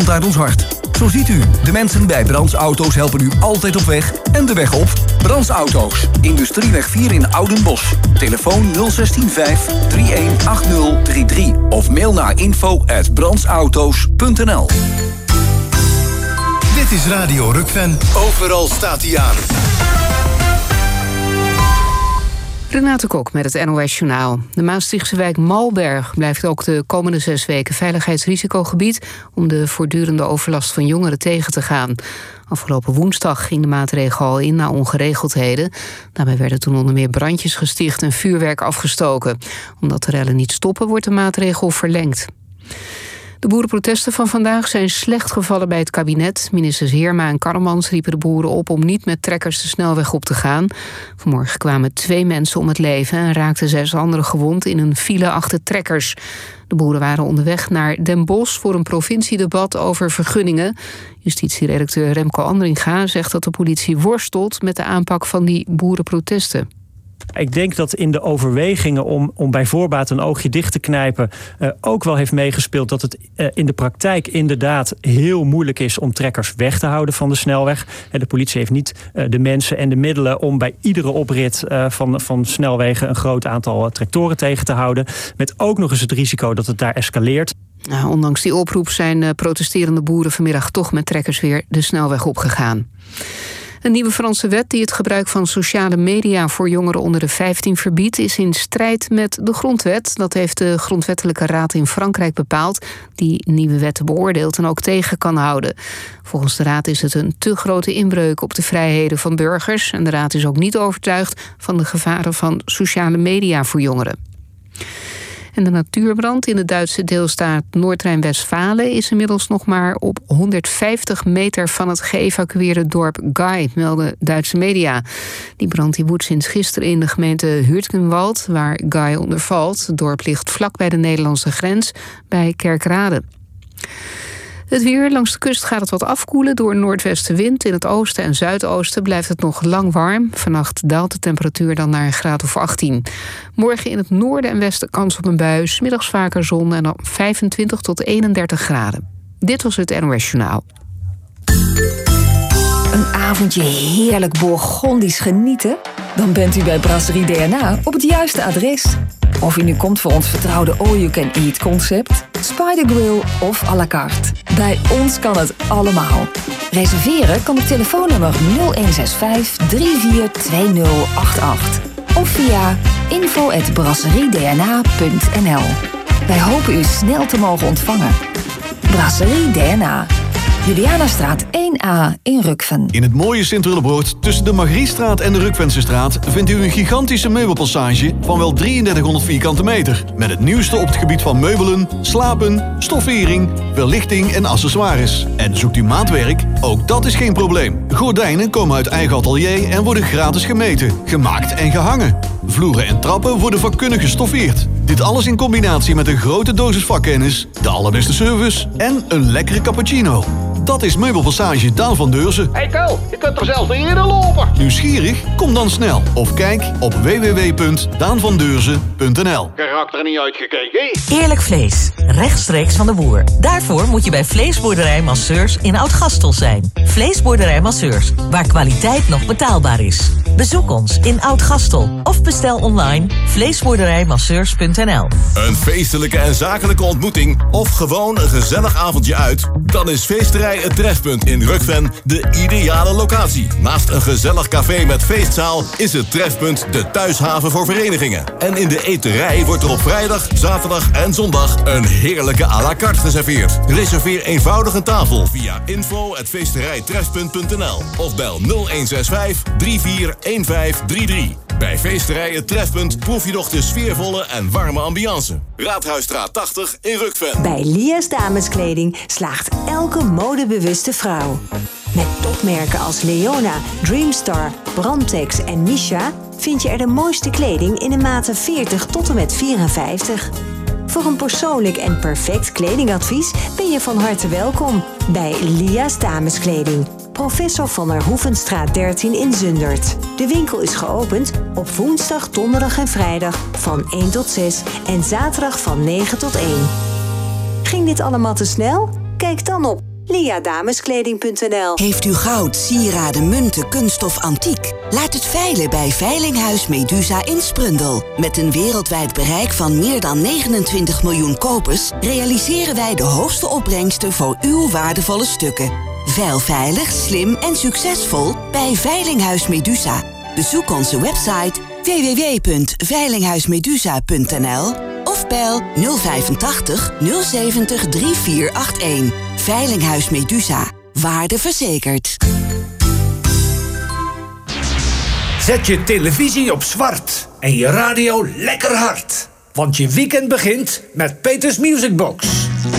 komt uit ons hart. Zo ziet u, de mensen bij Brands Auto's helpen u altijd op weg en de weg op. Brands Auto's, Industrieweg 4 in Oudenbosch. Telefoon 0615 318033 of mail naar info@brandsauto's.nl. Dit is Radio Rukven. Overal staat hij aan. Renate Kok met het NOS Journaal. De Maastrichtse wijk Malberg blijft ook de komende 6 weken veiligheidsrisicogebied om de voortdurende overlast van jongeren tegen te gaan. Afgelopen woensdag ging de maatregel al in na ongeregeldheden. Daarbij werden toen onder meer brandjes gesticht en vuurwerk afgestoken. Omdat de rellen niet stoppen, wordt de maatregel verlengd. De boerenprotesten van vandaag zijn slecht gevallen bij het kabinet. Ministers Heerma en Karremans riepen de boeren op om niet met trekkers de snelweg op te gaan. Vanmorgen kwamen 2 mensen om het leven en raakten 6 anderen gewond in een file achter trekkers. De boeren waren onderweg naar Den Bosch voor een provinciedebat over vergunningen. Justitieredacteur Remco Andringa zegt dat de politie worstelt met de aanpak van die boerenprotesten. Ik denk dat in de overwegingen om bij voorbaat een oogje dicht te knijpen ook wel heeft meegespeeld dat het in de praktijk inderdaad heel moeilijk is om trekkers weg te houden van de snelweg. De politie heeft niet de mensen en de middelen om bij iedere oprit van snelwegen een groot aantal tractoren tegen te houden. Met ook nog eens het risico dat het daar escaleert. Nou, ondanks die oproep zijn protesterende boeren vanmiddag toch met trekkers weer de snelweg opgegaan. Een nieuwe Franse wet die het gebruik van sociale media voor jongeren onder de 15 verbiedt, is in strijd met de grondwet. Dat heeft de Grondwettelijke Raad in Frankrijk bepaald, die nieuwe wetten beoordeelt en ook tegen kan houden. Volgens de Raad is het een te grote inbreuk op de vrijheden van burgers en de Raad is ook niet overtuigd van de gevaren van sociale media voor jongeren. En de natuurbrand in de Duitse deelstaat Noord-Rijn-Westfalen is inmiddels nog maar op 150 meter van het geëvacueerde dorp Gai, melden Duitse media. Die brand die woedt sinds gisteren in de gemeente Hürtgenwald, waar Gai onder valt. Het dorp ligt vlak bij de Nederlandse grens, bij Kerkrade. Het weer, langs de kust gaat het wat afkoelen door een noordwestenwind. In het oosten en zuidoosten blijft het nog lang warm. Vannacht daalt de temperatuur dan naar een graad of 18. Morgen in het noorden en westen kans op een bui. 's Middags vaker zon en dan 25 tot 31 graden. Dit was het NOS Journaal. Een avondje heerlijk Bourgondisch genieten? Dan bent u bij Brasserie DNA op het juiste adres. Of u nu komt voor ons vertrouwde all-you-can-eat concept, Spider Grill of à la carte. Bij ons kan het allemaal. Reserveren kan op telefoonnummer 0165 342088 of via info@brasseriedna.nl. Wij hopen u snel te mogen ontvangen. Brasserie DNA. Julianastraat 1A in Rukven. In het mooie Sint-Willebroord tussen de Margriestraat en de Rukvensestraat vindt u een gigantische meubelpassage van wel 3300 vierkante meter. Met het nieuwste op het gebied van meubelen, slapen, stoffering, verlichting en accessoires. En zoekt u maatwerk? Ook dat is geen probleem. Gordijnen komen uit eigen atelier en worden gratis gemeten, gemaakt en gehangen. Vloeren en trappen worden vakkundig gestoffeerd. Dit alles in combinatie met een grote dosis vakkennis, de allerbeste service en een lekkere cappuccino. Dat is Meubelpassage Daan van Deurzen. Hey Ko, je kunt er zelfs niet in lopen. Nieuwsgierig? Kom dan snel. Of kijk op www.daanvandeurzen.nl. Karakter niet uitgekeken. Eerlijk vlees, rechtstreeks van de boer. Daarvoor moet je bij Vleesboerderij Masseurs in Oud-Gastel zijn. Vleesboerderij Masseurs, waar kwaliteit nog betaalbaar is. Bezoek ons in Oud-Gastel of bestel online vleesboerderijmasseurs.nl. Een feestelijke en zakelijke ontmoeting of gewoon een gezellig avondje uit? Dan is Feesterij Het Trefpunt in Rukven de ideale locatie. Naast een gezellig café met feestzaal is het Trefpunt de thuishaven voor verenigingen. En in de eterij wordt er op vrijdag, zaterdag en zondag een heerlijke à la carte geserveerd. Reserveer eenvoudig een tafel via info@feesterijtrefpunt.nl of bel 0165 341533. Bij Feesterij Het Trefpunt proef je nog de sfeervolle en warme ambiance. Raadhuisstraat 80 in Rukven. Bij Lia's Dameskleding slaagt elke modebewuste vrouw. Met topmerken als Leona, Dreamstar, Brandtex en Misha vind je er de mooiste kleding in de maten 40 tot en met 54. Voor een persoonlijk en perfect kledingadvies ben je van harte welkom bij Lia's Dameskleding. Professor van der Hoevenstraat 13 in Zundert. De winkel is geopend op woensdag, donderdag en vrijdag van 1 tot 6 en zaterdag van 9 tot 1. Ging dit allemaal te snel? Kijk dan op liadameskleding.nl. Heeft u goud, sieraden, munten, kunststof, antiek? Laat het veilen bij Veilinghuis Medusa in Sprundel. Met een wereldwijd bereik van meer dan 29 miljoen kopers realiseren wij de hoogste opbrengsten voor uw waardevolle stukken. Veil veilig, slim en succesvol bij Veilinghuis Medusa. Bezoek onze website www.veilinghuismedusa.nl of bel 085 070 3481. Veilinghuis Medusa. Waarde verzekerd. Zet je televisie op zwart en je radio lekker hard. Want je weekend begint met Peters Music Box.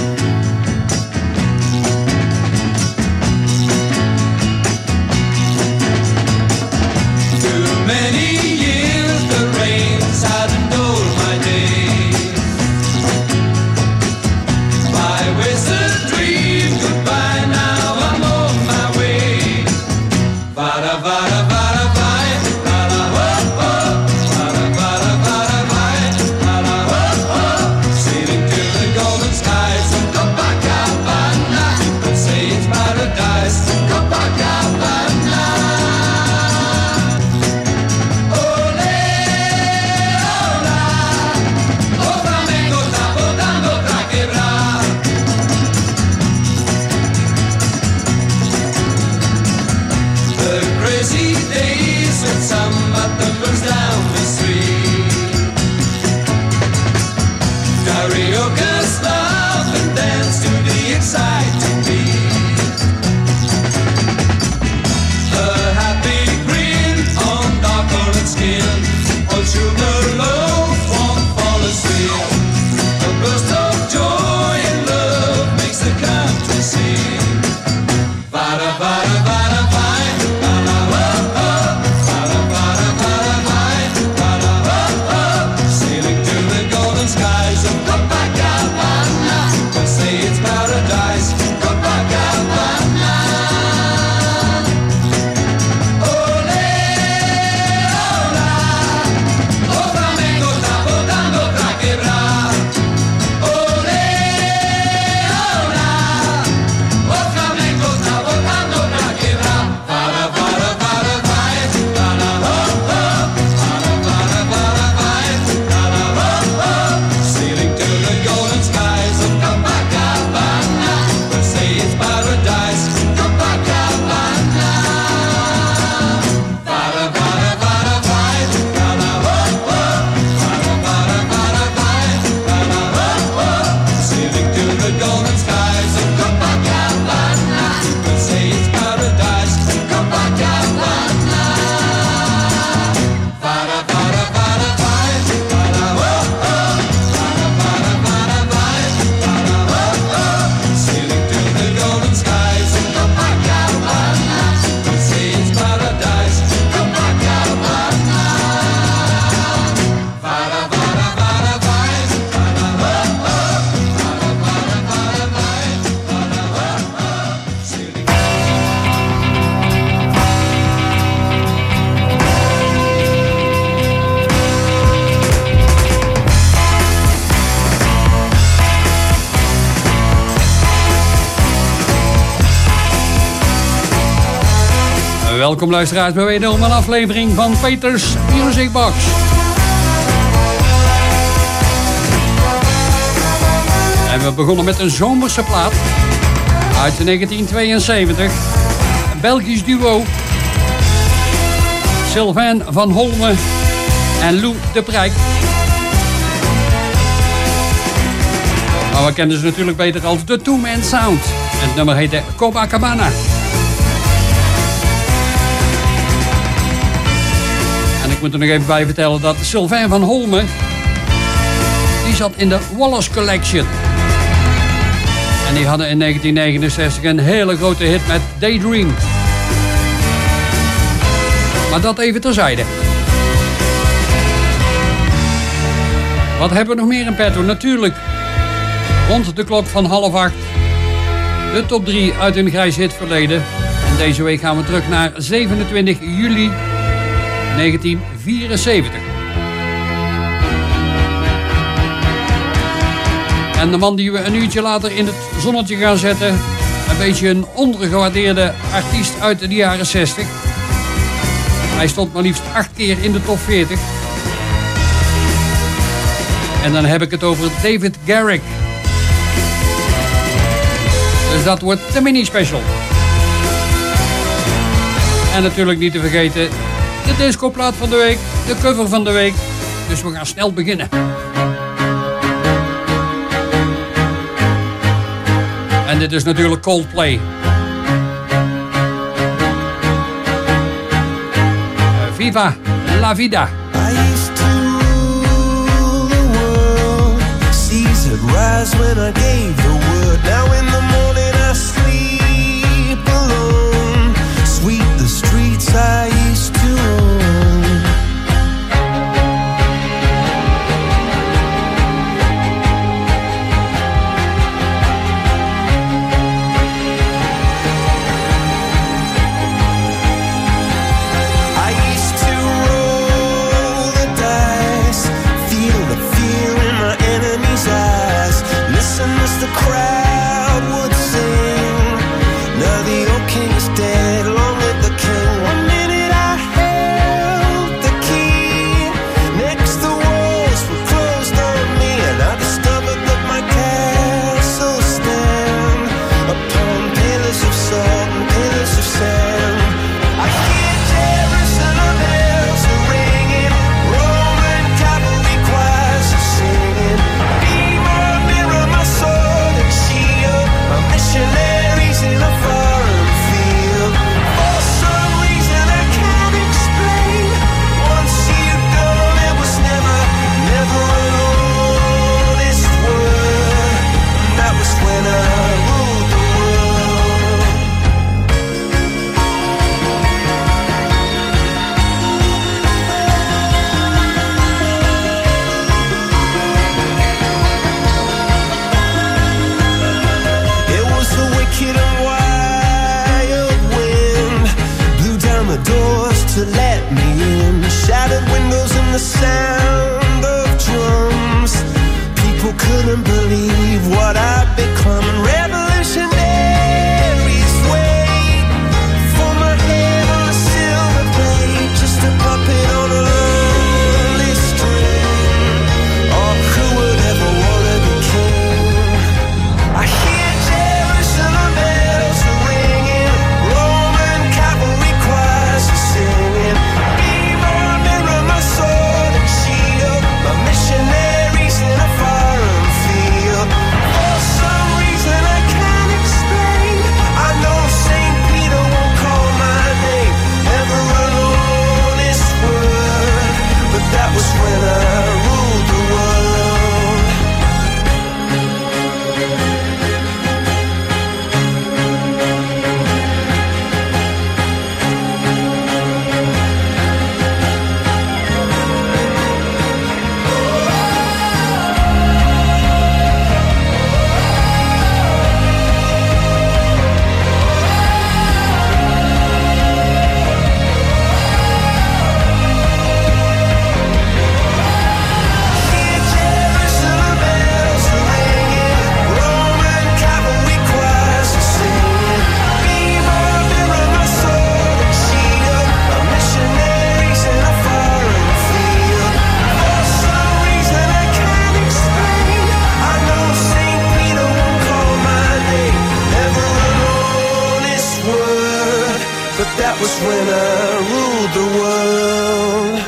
Welkom luisteraars bij wederom een aflevering van Peters Music Box. En we begonnen met een zomerse plaat uit 1972. Een Belgisch duo. Sylvain van Holmen en Lou de Prijk. Maar we kennen ze natuurlijk beter als de Two Man Sound. En het nummer heette Copacabana. Ik moet er nog even bij vertellen dat Sylvain van Holmen, die zat in de Wallace Collection. En die hadden in 1969 een hele grote hit met Daydream. Maar dat even terzijde. Wat hebben we nog meer in petto? Natuurlijk, rond de klok van 7:30, de top 3 uit een grijs hitverleden. En deze week gaan we terug naar 27 juli 1974. En de man die we een uurtje later in het zonnetje gaan zetten Een beetje een ondergewaardeerde artiest uit de jaren 60. Hij stond maar liefst 8 keer in de top 40. En dan heb ik het over David Garrick. Dus dat wordt de mini-special. En natuurlijk niet te vergeten de discoplaat van de week, de cover van de week. Dus we gaan snel beginnen. En dit is natuurlijk Coldplay. Viva la vida. I used to rule the world. Seas would rise when I gave the word. Now in the morning I sleep alone. Sweep the streets I used to own. The crowd would sing. Now the old king is dead, long live the king. One minute I held the key. Next the walls were closed on me, and I discovered that my castle stand upon pillars of salt and pillars of sand. I hear Jerusalem bells are ringing, Roman cavalry choirs are singing. Be my mirror, my soul, missionaries in a foreign field. For some reason I can't explain. Once you've done, it was never an honest word. That was when I ruled the world. It was the wicked and wild wind, blew down the doors to let me in. Shattered windows and the sound of drums. People couldn't believe what I'd become. Revolutionaries wait for my head on a silver plate, just a puppet on a lonely string. Oh, who would ever wanna be king? I hear Jerusalem bells are ringing, Roman cavalry choirs are singing. Be my mirror, my sword and shield, my missionaries in a foreign field. For some reason I can't explain, I know St. Peter won't call my name, never an honest word, but that was when I ruled the world. Hear Jerusalem bells are ringing, Roman cavalry choirs are singing. Be my mirror, my sword and shield, my missionaries in a foreign field. For some reason I can't explain, I know St. Peter won't call my name, never an honest word, but that was when I ruled the world.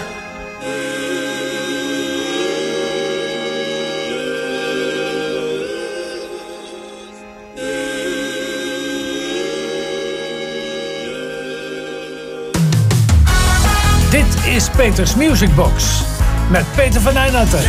Dit is Peters Music Box met Peter van Eijnatten.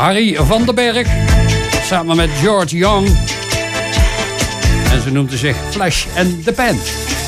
Harry van den Berg. Samen met George Young. En ze noemde zich Flash and the Pan.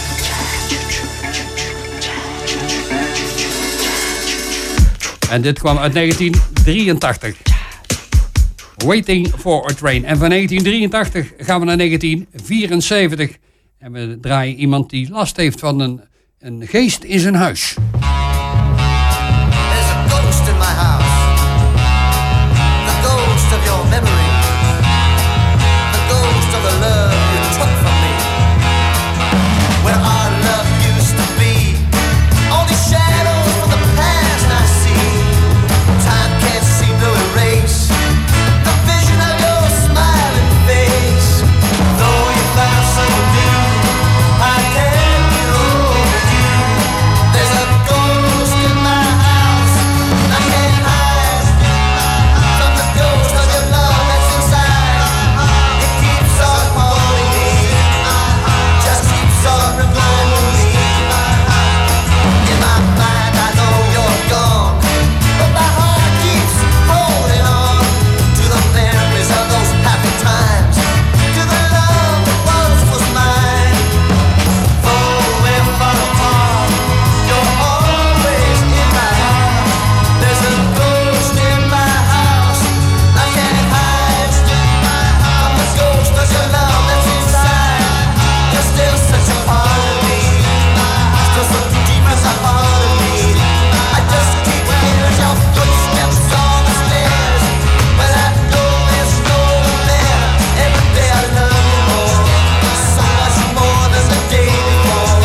En dit kwam uit 1983. Waiting for a Train. En van 1983 gaan we naar 1974. En we draaien iemand die last heeft van een geest in zijn huis. There's a ghost in my house. The ghost of your memory. The ghost of the love you took from me. Where our love used to be. Only shadows from the past I see. Time can't seem to erase the vision of your smiling face. Though you found someone new, I can't get over you. There's a ghost in my house. I can't hide from the ghost of your love that's inside. It keeps on haunting me, just keeps on reminding me. In my mind I know you're gone, but my heart keeps holding on to the memories of those happy times, to the love that once was mine. Though we're far apart, you're always in my heart. There's a ghost in my house. I can't hide from the ghost of your love that's inside. You're still such a part of me, still so deep as a part of me. I just keep hearing your footsteps on the stairs, but I know there's no one there. Every day I love you more, so much more than the day before.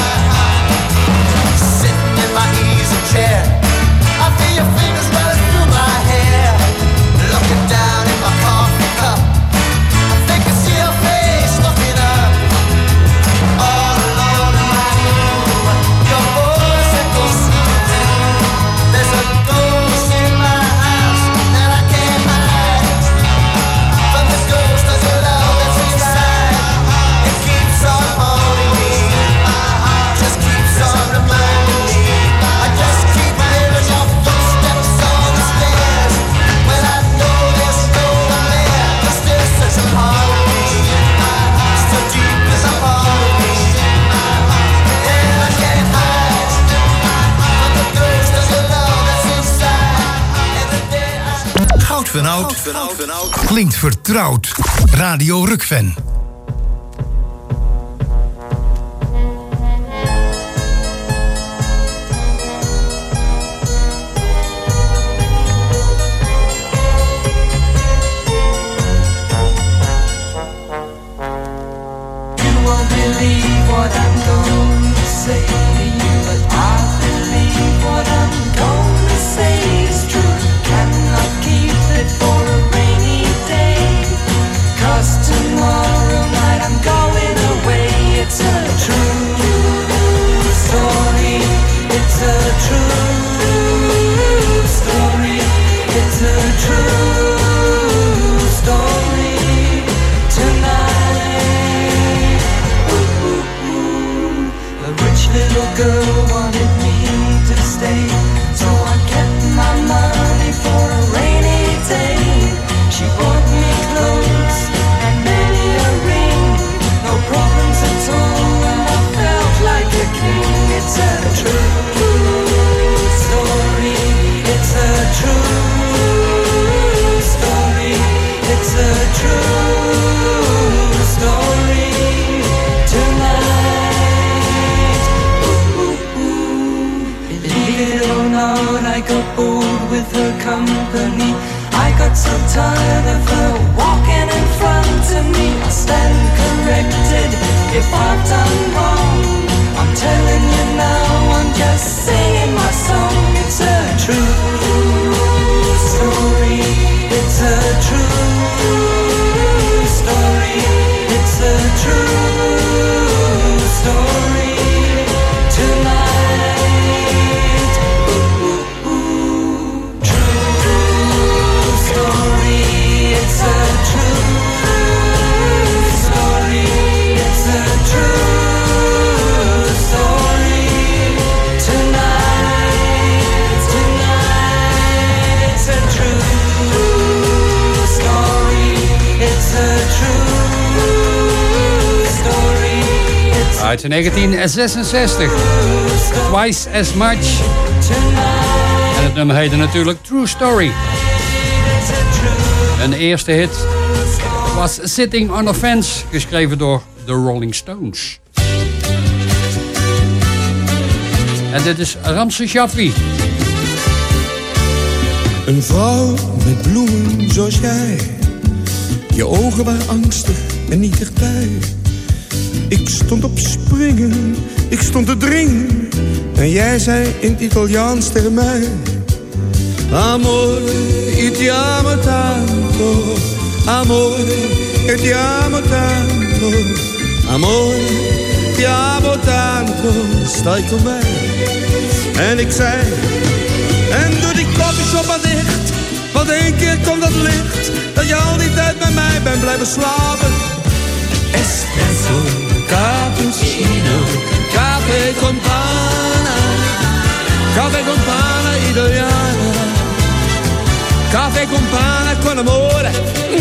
Sitting in my easy chair, I feel your fingers running through my hair. Looking down in my coffee cup, I think I see your face looking up. All alone in my room, your voice echoes through. There's a ghost in my house that I can't hide from the ghost of your love that's inside. It keeps on haunting me, just keeps on reminding me. I just keep hearing your footsteps on the stairs, when I know there's no one there. You're still such a part of me, so deep as a part of me. And I can't hide from the ghost of your love that's inside. Every day I... Goud van oud klinkt vertrouwd. Radio Rukven. You won't believe what I'm going to say to you, but I believe what I'm going to say is true. Cannot keep it for a rainy day, 'cause tomorrow night I'm going away. It's a true story, it's a true story, it's a true story tonight. A rich little girl wanted me to stay, so I kept my money for a rainy day. She bought me clothes and many a ring, no problems at all, and I felt like a king. It's a true story, it's a true story, it's a true story tonight. Believe it or not, I got bored with her company. I got so tired of her walking in front of me. I stand corrected if I've done wrong. I'm telling you now, I'm just singing my song. It's a true story, it's a true story, it's a true story tonight. True story, it's a true story, it's a true story tonight. Tonight, it's a true Uit 1966. Twice as Much. En het nummer heette natuurlijk True Story. Een eerste hit was Sitting on a Fence, geschreven door The Rolling Stones. En dit is Ramse Shaffi. Een vrouw met bloemen zoals jij. Je ogen waren angstig en niet dichtbij. Ik stond op springen, ik stond te dringen. En jij zei in het Italiaans tegen mij: Amore, ti amo tanto. Amore, ti amo tanto. Amore, ti amo tanto. Sta je kon mij? En ik zei, en doe die koffieshop maar dicht. Want één keer komt dat licht, dat je al die tijd bij mij bent blijven slapen. Espresso, cappuccino, caffè con pana. Caffè con pana italiana. Caffè con pana con amore.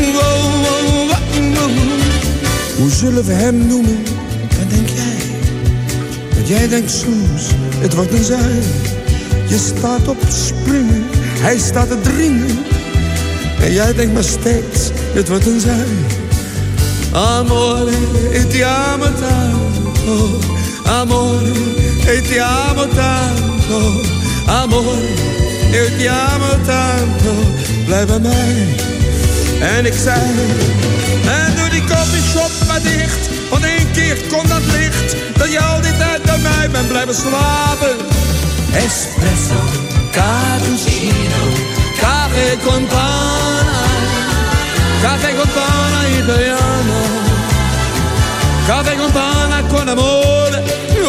Hoe zullen we hem noemen? Wat denk jij? Want jij denkt soms, het wordt een zij. Je staat op springen, hij staat te dringen. En jij denkt maar steeds, het wordt een zij. Amore, ti amo tanto. Amore, ti amo tanto. Amore, ti amo tanto. Blijf bij mij. En ik zei, en doe die koffieshop maar dicht. Want één keer komt dat licht, dat je al die tijd bij mij bent blijven slapen. Espresso, cappuccino, caffè con pana. Caffè con pana italiano. Caffè con pana con amore.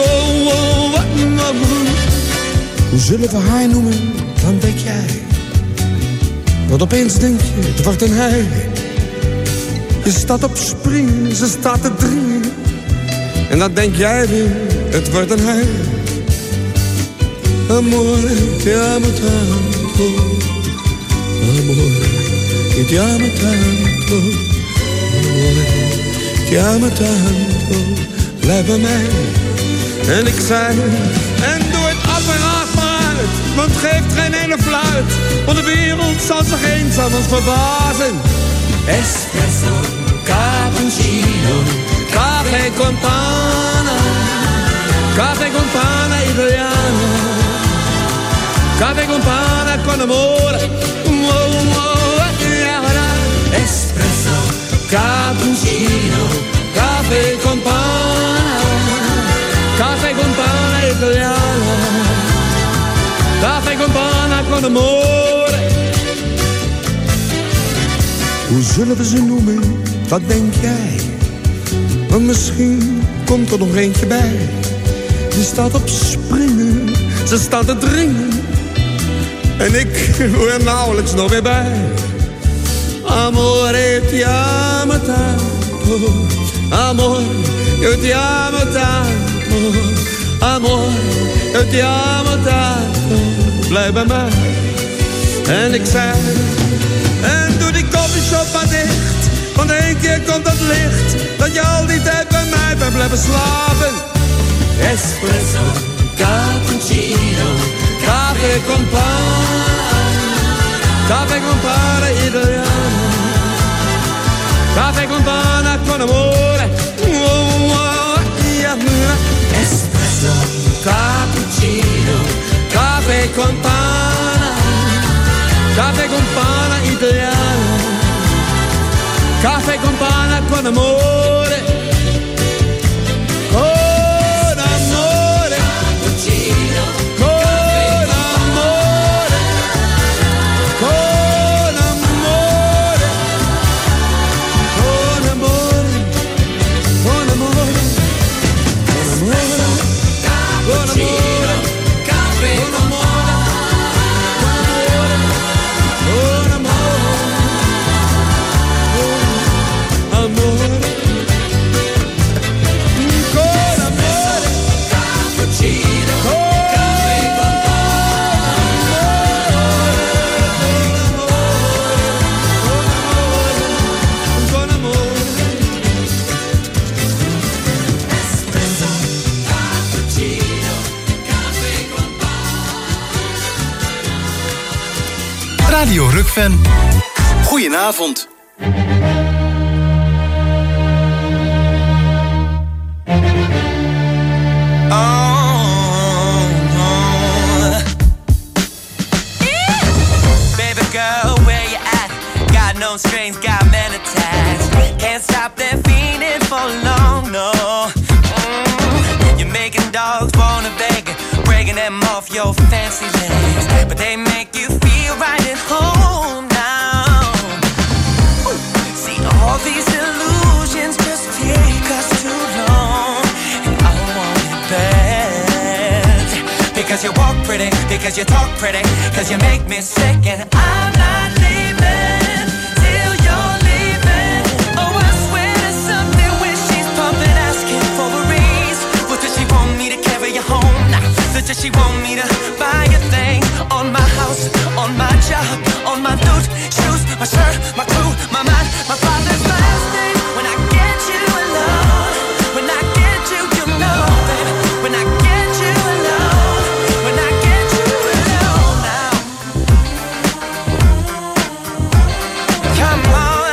Hoe zullen we haar noemen, dan denk jij? Want opeens denk je, het wordt een hij. Je staat op springen, ze staat te dringen. En dan denk jij weer, het wordt een hij. Amore, ti amo tanto. Amore, ti amo tanto. Amore, ti amo tanto. Blijf bij mij. En ik zei, en doe het apparaat maar uit. Want het geeft geen ene fluit. Want de wereld zal zich eenzaam ons verbazen. Espresso, cappuccino, caffè con pana. Caffè con pana italiano. Caffè con pana con amore. Espresso, cappuccino, caffè con pana. Caffè con pana italiano. Caffè con pana con amore. Hoe zullen we ze noemen? Wat denk jij? Want misschien komt er nog eentje bij. Je staat op springen, ze staat te dringen. En ik hoor er nauwelijks nog weer bij. Amore, ti amo tanto. Amore, ti amo tanto. Amore, ti amo tanto. Blijf bij mij. En ik zei, en doe die koffieshop maar dicht. Want één keer komt dat licht, dat je al die tijd bij mij bent blijven slapen. Espresso, cappuccino, caffè con pana. Caffè con pana italiano. Caffè con pana con amore. Espresso, cappuccino, caffè con pana. Caffè con pana italiano. Caffè con pana con amore. Con amore. Cappuccino. Con amore. Con amore. Con amore. Con amore. Con amore. Caffè con amore. Con amore. Amore. Radio Rukven. Goedenavond. Baby girl, where you at? Got no strings, got men attached. Can't stop that feeling for long, no. You're making dogs wanna beg, breaking them off your fancy legs, but they make you feel right at home now. See, all these illusions just take us too long, and I want it bad. Because you walk pretty, because you talk pretty, because you make me sick, and I'm not leaving till you're leaving. Oh, I swear there's something when she's pumping, asking for a raise. What does she want me to carry you home? Nah, does she want me to buy a thing? On my house, on my job, on my boots, shoes, my shirt, my crew, my mind, my father's last name. When I get you alone, when I get you, you know, baby. When I get you alone, when I get you alone now. Come on,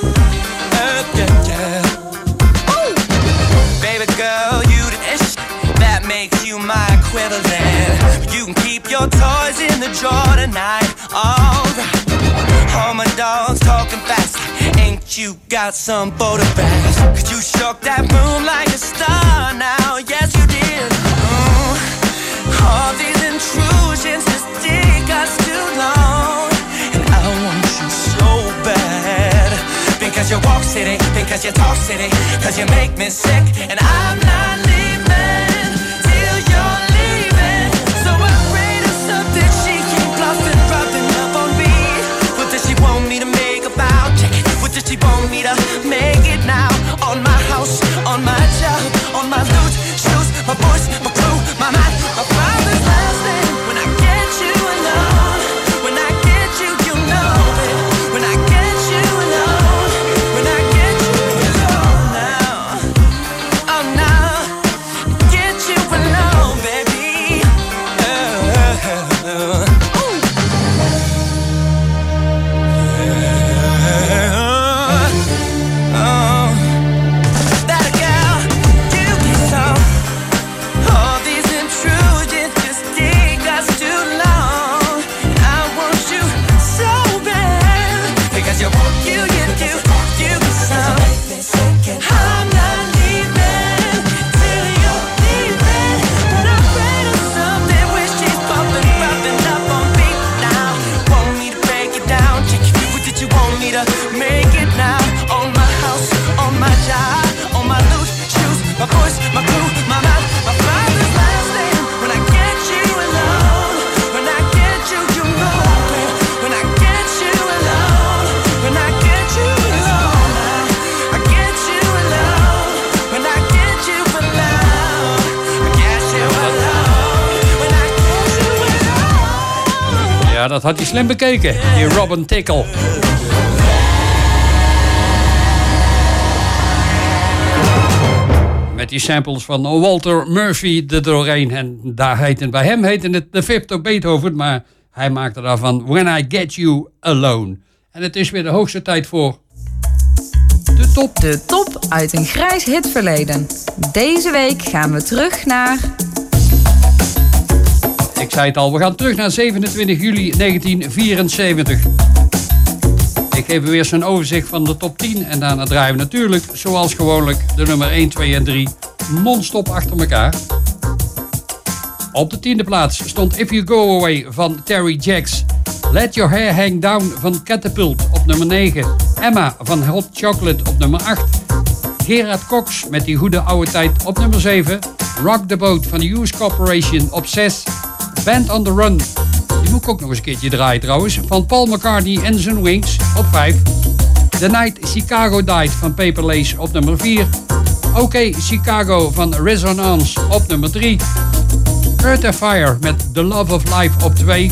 yeah. Ooh. Baby girl, you the ish that makes you my equivalent. You can keep your toys in the drawer tonight. Alright. All my dogs talking fast. Ain't you got some photographs? Cause you shook that room like a star now. Yes, you did. All these intrusions just take us too long, and I want you so bad. Because you walk city, because you talk city, because you make me sick, and I'm not leaving till you're leaving. So afraid of something she keep bluffing, rubbing up on me. What does she want me to make about? Check it. What does she want me to make it now? On my house, on my job, on my loot, shoes, my voice, my crew, my mind, my father's last name. When I get you alone, when I get you, you know it. When I get you alone, when I get you alone now. Oh now, get you alone, baby. That girl, you be so. All these intrusions just take us too long. I want you so bad. Because you want you be so. I'm not leaving till you're leaving. But I'm afraid of something when she's popping up on me now. Want me to break it down? What did you want me to make it now? On my house, on my job, on my loot, shoes, my voice, my crew, my mind, my father's last name. When I get you alone, when I get you, you know it. When I get you alone, when I get you alone, I get you alone. When I get you alone, I get you alone. When I get you alone. Ja, dat had hij slim bekeken, die Robin Tickle. Met die samples van Walter Murphy er doorheen. En bij hem heette het The Fifth of Beethoven, maar hij maakte daarvan When I Get You Alone. En het is weer de hoogste tijd voor de top. De top uit een grijs hitverleden. Deze week gaan we terug naar... Ik zei het al, we gaan terug naar 27 juli 1974. Ik geef u eerst een overzicht van de top 10 en daarna draaien we natuurlijk, zoals gewoonlijk, de nummer 1, 2 en 3 non-stop achter elkaar. Op de 10e plaats stond If You Go Away van Terry Jacks. Let Your Hair Hang Down van Catapult op nummer 9. Emma van Hot Chocolate op nummer 8. Gerard Cox met die goede oude tijd op nummer 7. Rock the Boat van de Hughes Corporation op 6. Band on the Run, die moet ik ook nog eens een keertje draaien trouwens, van Paul McCartney en zijn Wings op 5. The Night Chicago Died van Paper Lace op nummer 4. OK Chicago van Resonance op nummer 3. Earth and Fire met The Love of Life op 2.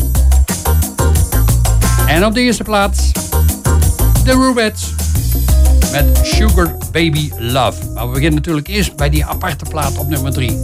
En op de eerste plaats The Rubettes met Sugar Baby Love. Maar we beginnen natuurlijk eerst bij die aparte plaat op nummer 3.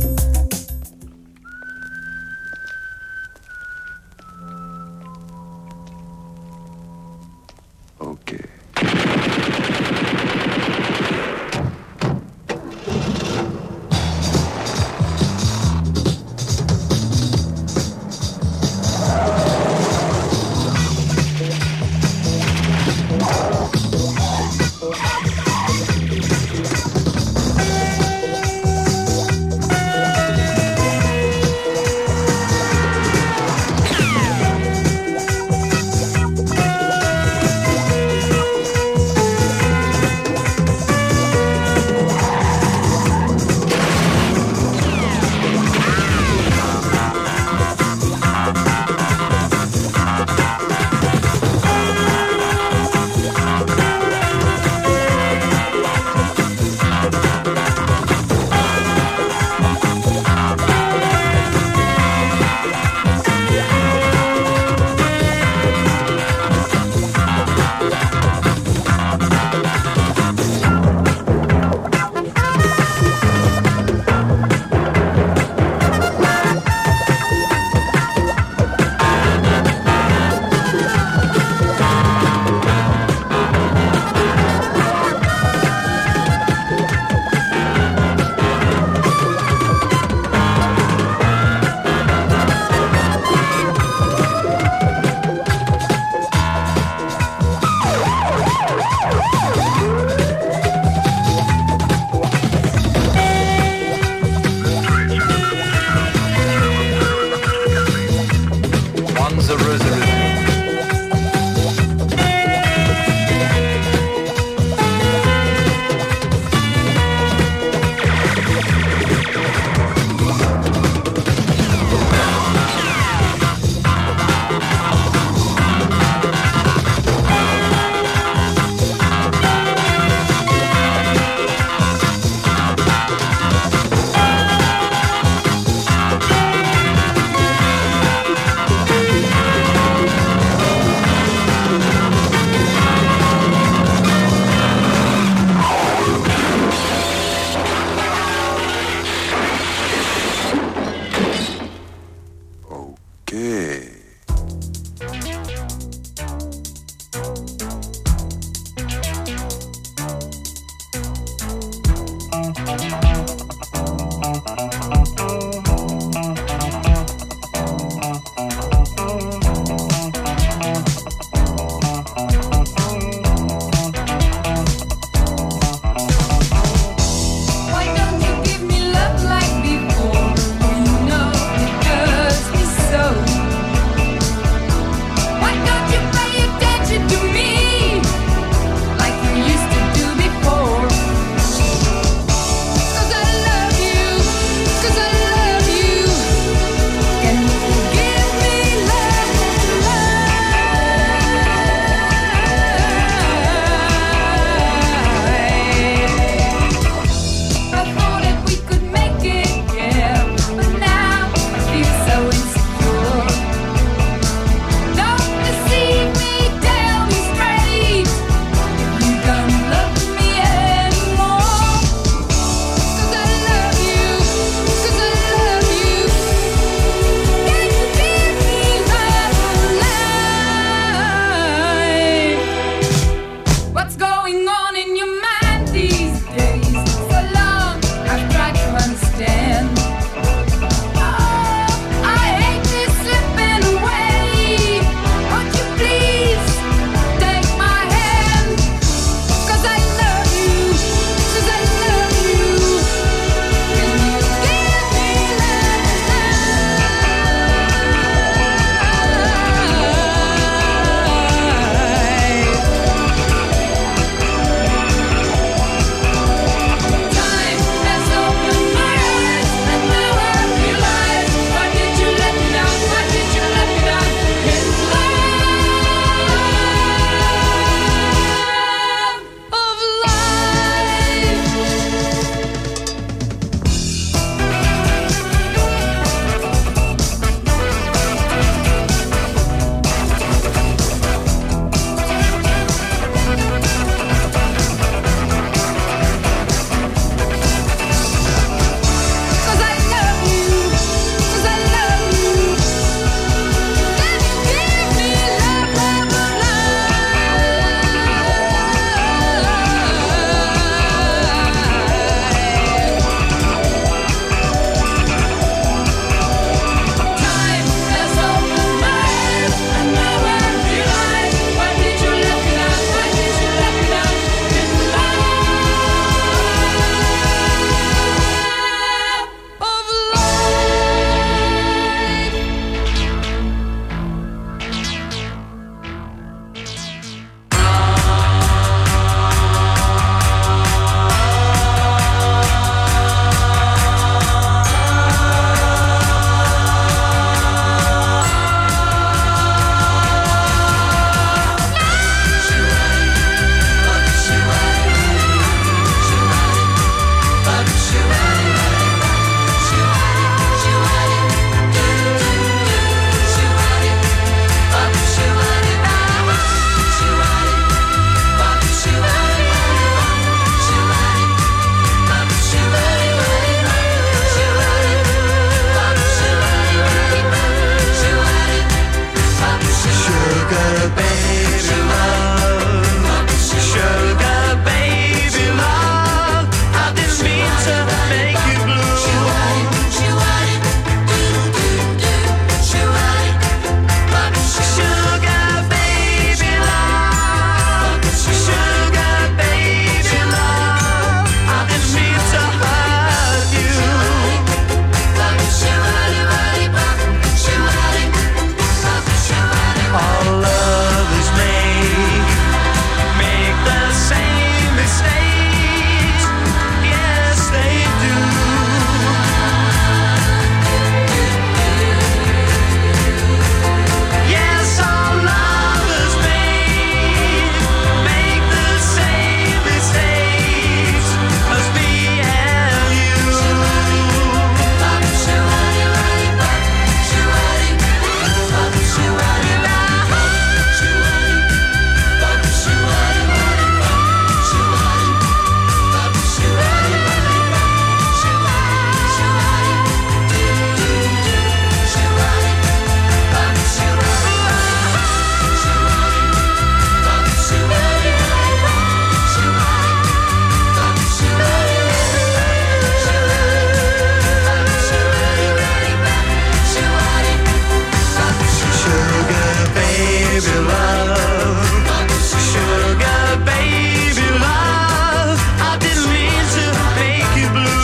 love. Sugar baby love, I didn't mean to make you blue.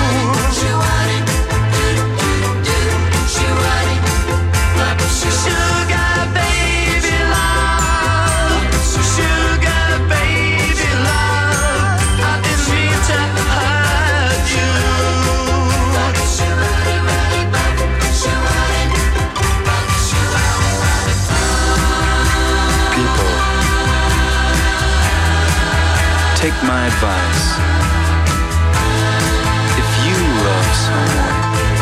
Sugar baby love, sugar baby love, I didn't mean to hurt you. People, take my advice. If you love someone,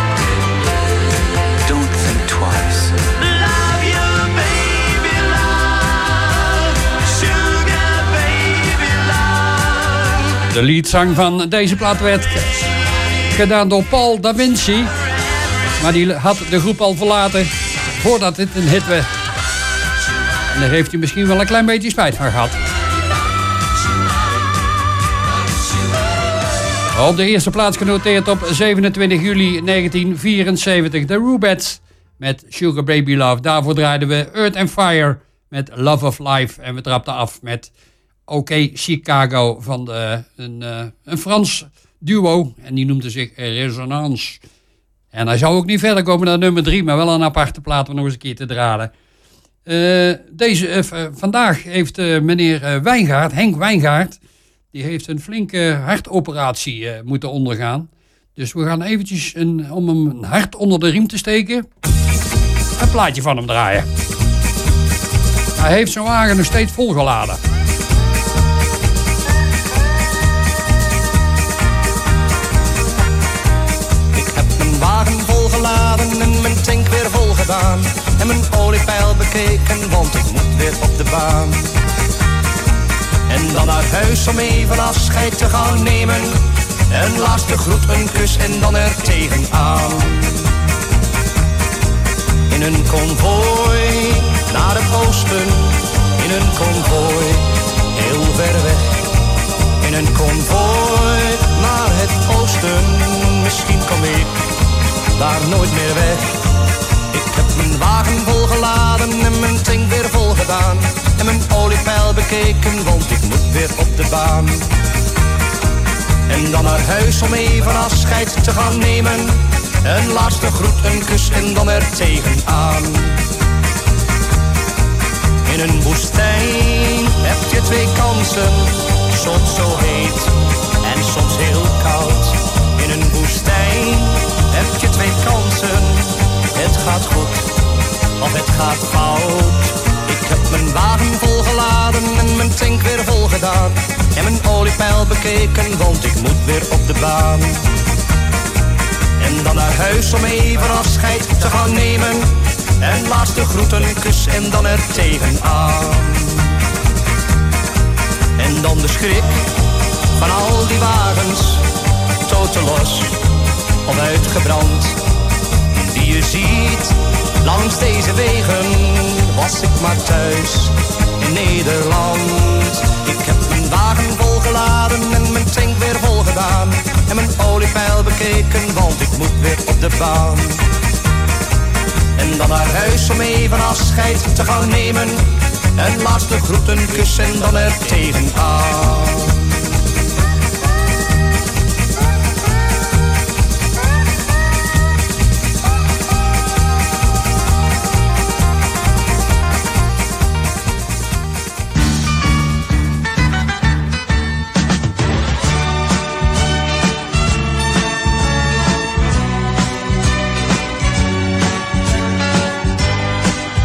don't think twice. Love you baby love, sugar baby love. De leadzang van deze plaat werd gedaan door Paul Da Vinci. Maar die had de groep al verlaten voordat dit een hit werd. En daar heeft hij misschien wel een klein beetje spijt van gehad. Op de eerste plaats genoteerd op 27 juli 1974. De Rubettes met Sugar Baby Love. Daarvoor draaiden we Earth and Fire met Love of Life. En we trapten af met OK Chicago van een Frans duo. En die noemde zich Resonance. En hij zou ook niet verder komen naar nummer 3, maar wel een aparte plaat om nog eens een keer te draaien. Vandaag heeft meneer Wijngaard, Henk Wijngaard, die heeft een flinke hartoperatie moeten ondergaan. Dus we gaan eventjes, om hem een hart onder de riem te steken, een plaatje van hem draaien. Hij heeft zijn wagen nog steeds volgeladen. Ik heb mijn wagen volgeladen en mijn tank weer volgedaan. En mijn oliepeil bekeken, want ik moet weer op de baan. En dan naar huis om even afscheid te gaan nemen. Een laatste groet, een kus en dan er tegenaan. In een konvooi naar het oosten. In een konvooi heel ver weg. In een konvooi naar het oosten. Misschien kom ik daar nooit meer weg. Ik heb mijn wagen volgeladen en mijn tank weer volgedaan. En mijn oliepeil bekeken, want ik moet weer op de baan. En dan naar huis om even afscheid te gaan nemen. Een laatste groet, een kus en dan er tegenaan. In een woestijn heb je twee kansen. Soms zo heet en soms heel koud. In een woestijn heb je twee kansen. Het gaat goed of het gaat fout. Ik heb mijn wagen volgeladen en mijn tank weer volgedaan. En mijn oliepeil bekeken, want ik moet weer op de baan. En dan naar huis om even afscheid te gaan nemen. En laatste groet, een kus en dan er tegenaan. En dan de schrik van al die wagens, totelos of uitgebrand. Die je ziet langs deze wegen, was ik maar thuis in Nederland. Ik heb mijn wagen volgeladen en mijn tank weer volgedaan. En mijn oliepeil bekeken, want ik moet weer op de baan. En dan naar huis om even afscheid te gaan nemen. Een laatste groet, een kus en dan er tegenaan.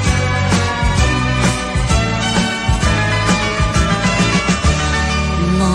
Long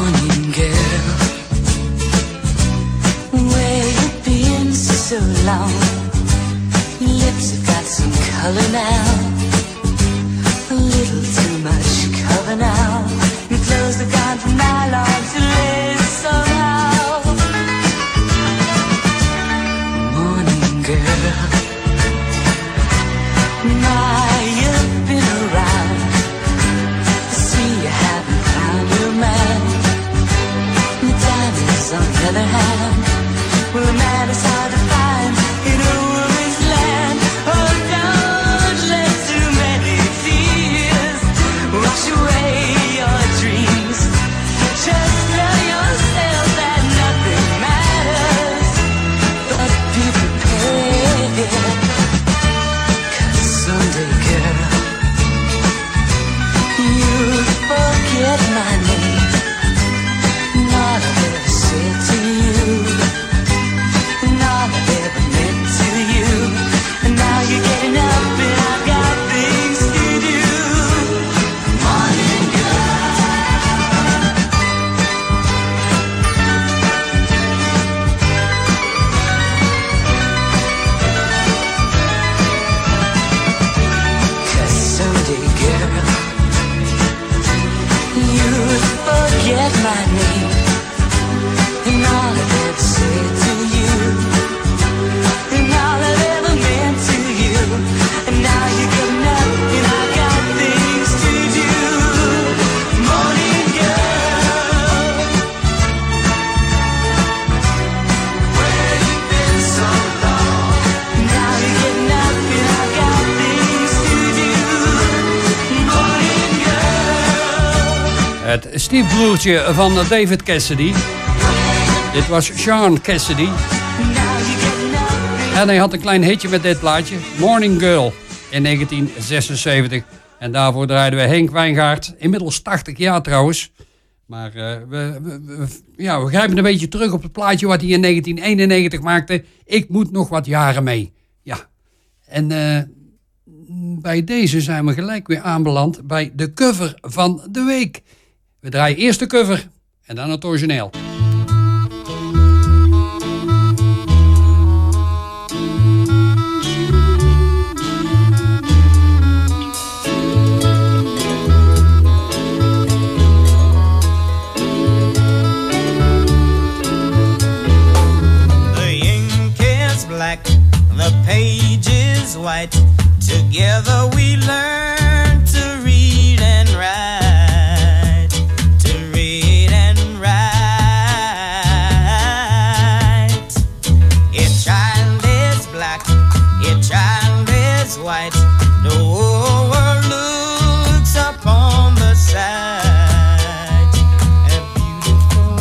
forget my name. Not I've ever said to you. Not I've ever meant to you. And now you're getting up and I've got things to do. Morning girl. Cause someday girl, you'd forget my name. And all I've ever said to you. And all I've ever meant to you. And now you're getting up and I got things to do. Morning girl, where you been so long? Now you're getting up and I got things to do. Morning girl. Het stiefbroertje van David Cassidy. Dit was Sean Cassidy. En hij had een klein hitje met dit plaatje. Morning Girl in 1976. En daarvoor draaiden we Henk Wijngaard. Inmiddels 80 jaar trouwens. Maar we grijpen een beetje terug op het plaatje wat hij in 1991 maakte. Ik moet nog wat jaren mee. Ja. En bij deze zijn we gelijk weer aanbeland bij de cover van de week. We draaien eerst de cover en dan het origineel. The ink is black, the page is white. Together we learn to read and write. To read and write. Each child is black, each child is white. The whole world looks upon the sight. A beautiful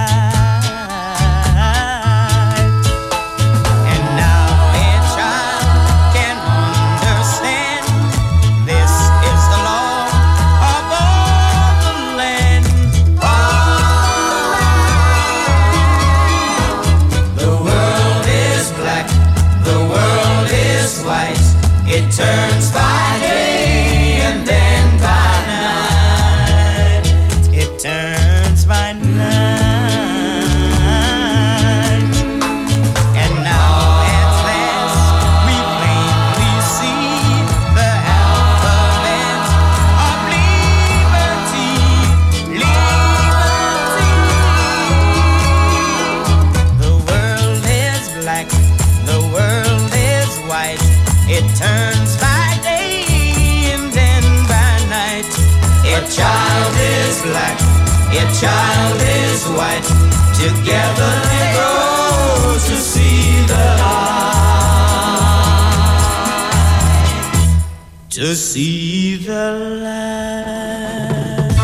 sight. And now each child can understand. This is the law of all the land. The world is black, the world is white. It turns by day and then by night. It turns by night. And now at last we plainly see the alphabet of liberty. Liberty. The world is black, the world is white. It turns by day and then by night. A child is black, a child is white. Together they grow to see the light. To see the light.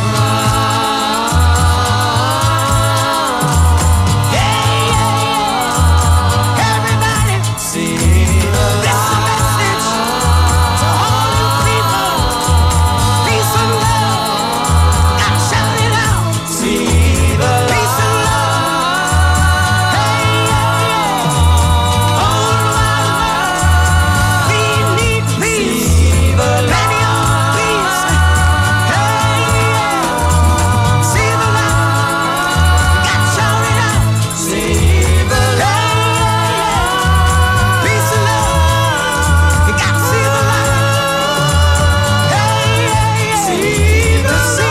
Everybody, see the light. To all you people, peace and love. I'm shouting out, see the light. Peace and love. Hey, all around we need peace. See the many on peace. Hey, see the light. Got shouting out, see the light. Peace and love. You got to see the light. Hey, see the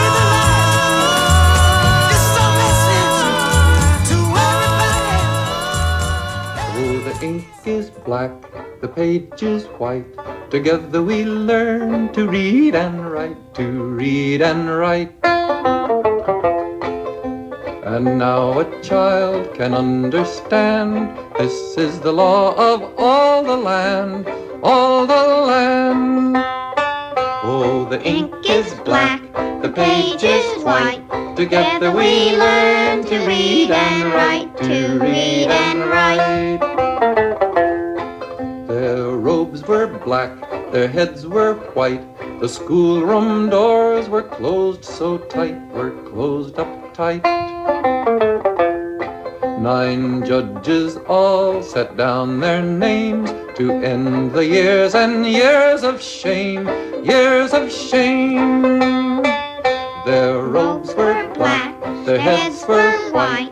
light. This is a message to everybody. Oh, the ink is black, the page is white. Together we learn to read and write, to read and write. And now a child can understand. This is the law of all the land, all the land. Oh, the ink is black, the page is white. Together we learn to read and write, to read and write. Their robes were black, their heads were white. The schoolroom doors were closed so tight, were closed up tight. 9 judges all set down their names to end the years and years of shame, years of shame. Their robes were black, their heads were white.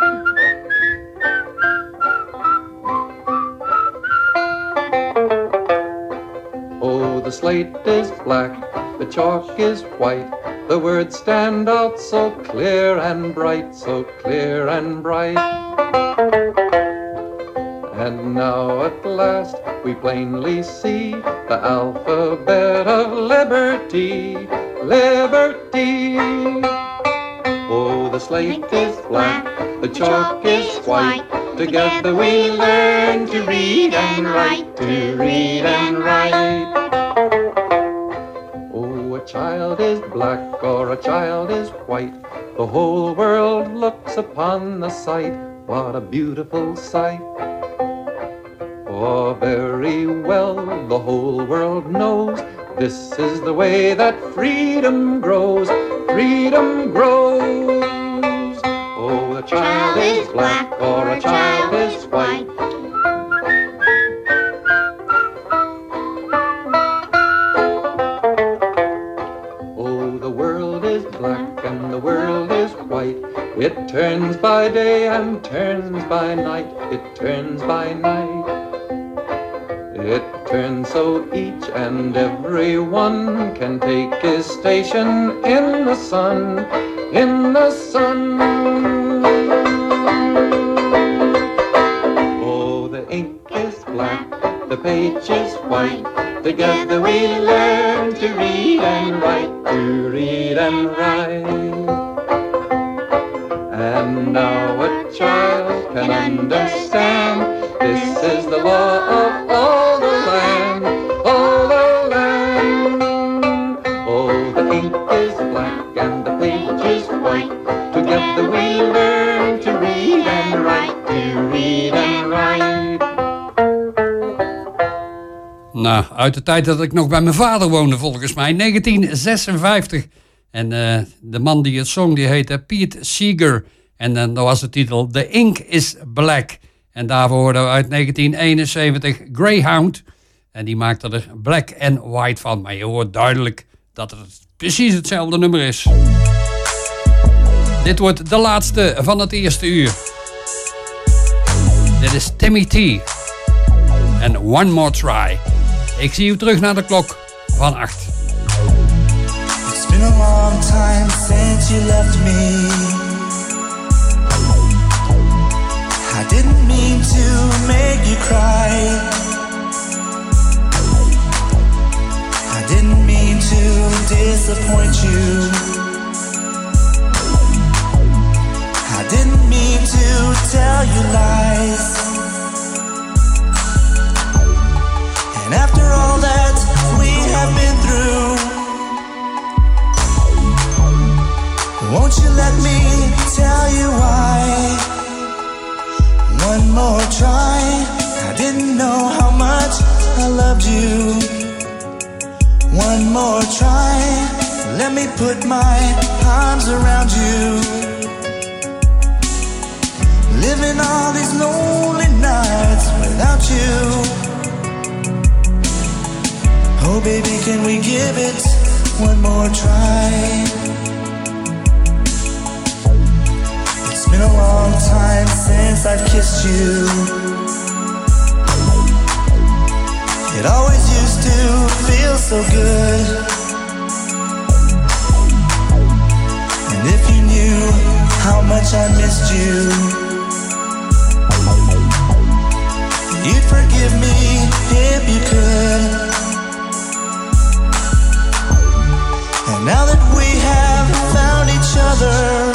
Oh, the slate is black, the chalk is white. The words stand out so clear and bright, so clear and bright. And now at last we plainly see the alphabet of liberty, liberty. Oh, the slate is black, the chalk is white. Together we learn to read and write, to read and write. Oh, a child is black or a child is white. The whole world looks upon the sight. What a beautiful sight. Oh, very well, the whole world knows this is the way that freedom grows, freedom grows. Oh, a child is black or a child is white. Oh, the world is black and the world is white. It turns by day and turns by night. It turns by night. It turns so each and every one can take his station in the sun, in the sun. Oh, the ink is black, the page is white. Together we learn to read and write, to read and write. And now a child can understand this is the law of all the land, all the land. Oh, the ink is black and the page is white. Together we learn to read and write, to read and write. Nou, uit de tijd dat ik nog bij mijn vader woonde, volgens mij, 1956. En de man die het zong, die heette Pete Seeger. En dan was de titel The Ink is Black. En daarvoor hoorden we uit 1971 Greyhound. En die maakte er Black and White van. Maar je hoort duidelijk dat het precies hetzelfde nummer is. Dit wordt de laatste van het eerste uur. Dit is Timmy T. En One More Try. Ik zie u terug naar de klok van 8. It's been a long time since you left me. I didn't mean to make you cry. I didn't mean to disappoint you. I didn't mean to tell you lies. And after all that we have been through, won't you let me tell you why? One more try. I didn't know how much I loved you. One more try. Let me put my arms around you. Living all these lonely nights without you. Oh baby, can we give it one more try? It's been a long time since I've kissed you. It always used to feel so good. And if you knew how much I missed you, you'd forgive me if you could. And now that we have found each other,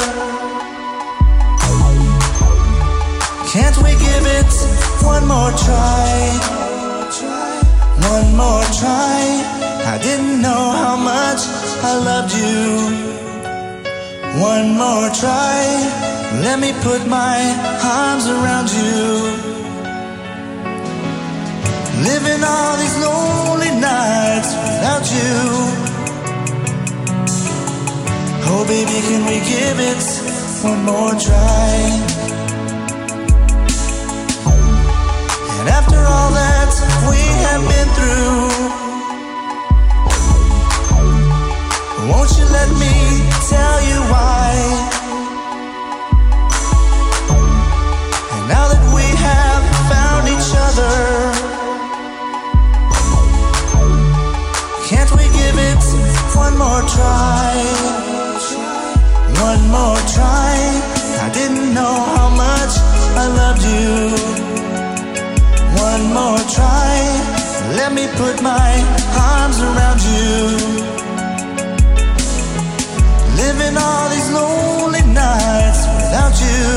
can't we give it one more try? One more try. I didn't know how much I loved you. One more try. Let me put my arms around you. Living all these lonely nights without you. Oh baby, can we give it one more try? And after all that we have been through, won't you let me tell you why? And now that we have found each other, can't we give it one more try? One more try. I didn't know how much I loved you. One more try. Let me put my arms around you. Living all these lonely nights without you.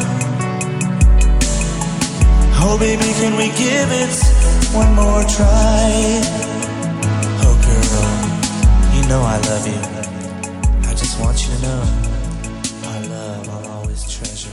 Oh baby, can we give it one more try? Oh girl, you know I love you. I just want you to know my love I'll always treasure.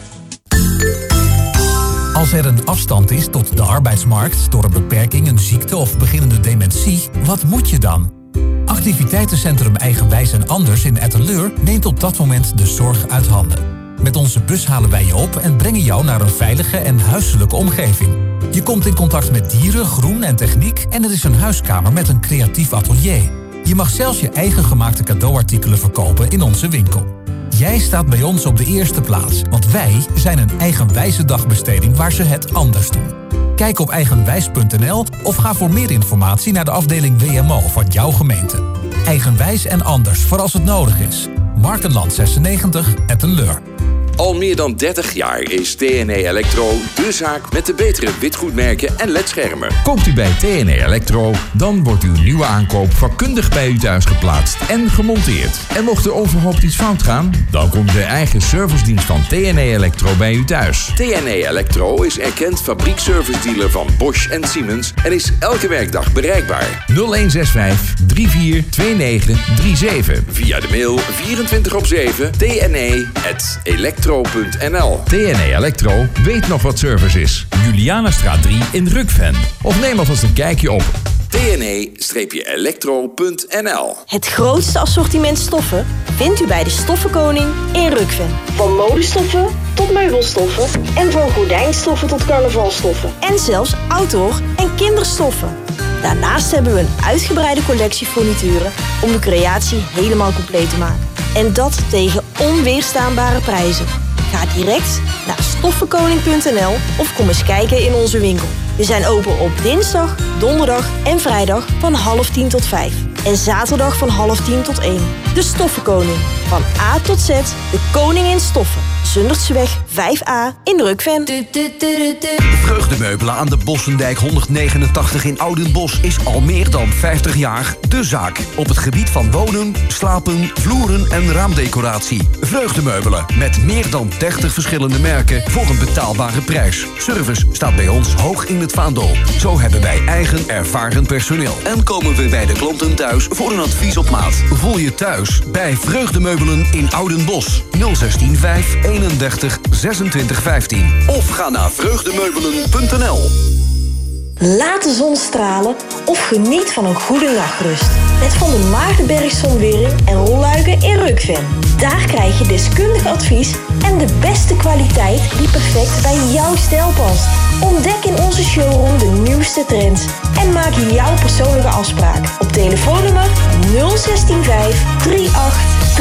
Als er een afstand is tot de arbeidsmarkt door een beperking, een ziekte of beginnende dementie, wat moet je dan? Activiteitencentrum Eigenwijs en Anders in Etteleur neemt op dat moment de zorg uit handen. Met onze bus halen wij je op en brengen jou naar een veilige en huiselijke omgeving. Je komt in contact met dieren, groen en techniek en er is een huiskamer met een creatief atelier. Je mag zelfs je eigen gemaakte cadeauartikelen verkopen in onze winkel. Jij staat bij ons op de eerste plaats, want wij zijn een eigenwijze dagbesteding waar ze het anders doen. Kijk op eigenwijs.nl of ga voor meer informatie naar de afdeling WMO van jouw gemeente. Eigenwijs en Anders, voor als het nodig is. Markenland 96, Etteleur. Al meer dan 30 jaar is TNE Electro de zaak met de betere witgoedmerken en ledschermen. Koopt u bij TNE Electro, dan wordt uw nieuwe aankoop vakkundig bij u thuis geplaatst en gemonteerd. En mocht er onverhoopt iets fout gaan, dan komt de eigen servicedienst van TNE Electro bij u thuis. TNE Electro is erkend fabriekservice-dealer van Bosch en Siemens en is elke werkdag bereikbaar. 0165 342937. Via de mail 24/7 tne@electro.nl. TNE Electro weet nog wat service is. Julianastraat 3 in Rukven. Of neem alvast een kijkje op tne-electro.nl. Het grootste assortiment stoffen vindt u bij de Stoffenkoning in Rukven. Van modestoffen tot meubelstoffen en van gordijnstoffen tot carnavalstoffen. En zelfs outdoor- en kinderstoffen. Daarnaast hebben we een uitgebreide collectie furnituren om de creatie helemaal compleet te maken. En dat tegen onweerstaanbare prijzen. Ga direct naar stoffenkoning.nl of kom eens kijken in onze winkel. We zijn open op dinsdag, donderdag en vrijdag van 9:30 tot 5. En zaterdag van 9:30 tot 1. De Stoffenkoning. Van A tot Z, de koning in stoffen. Zundertseweg 5A in Rukven. Vreugdemeubelen aan de Bossendijk 189 in Oudenbosch is al meer dan 50 jaar de zaak. Op het gebied van wonen, slapen, vloeren en raamdecoratie. Vreugdemeubelen met meer dan 30 verschillende merken voor een betaalbare prijs. Service staat bij ons hoog in het vaandel. Zo hebben wij eigen ervaren personeel. En komen we bij de klanten thuis voor een advies op maat. Voel je thuis bij Vreugdemeubelen in Oudenbosch. 0165 31 26 15. Of ga naar vreugdemeubelen.nl. Laat de zon stralen of geniet van een goede nachtrust. Met Van der Maardenberg Zonwering en Rolluiken in Rukven. Daar krijg je deskundig advies en de beste kwaliteit die perfect bij jouw stijl past. Ontdek in onze showroom de nieuwste trends en maak jouw persoonlijke afspraak op telefoonnummer 0165 38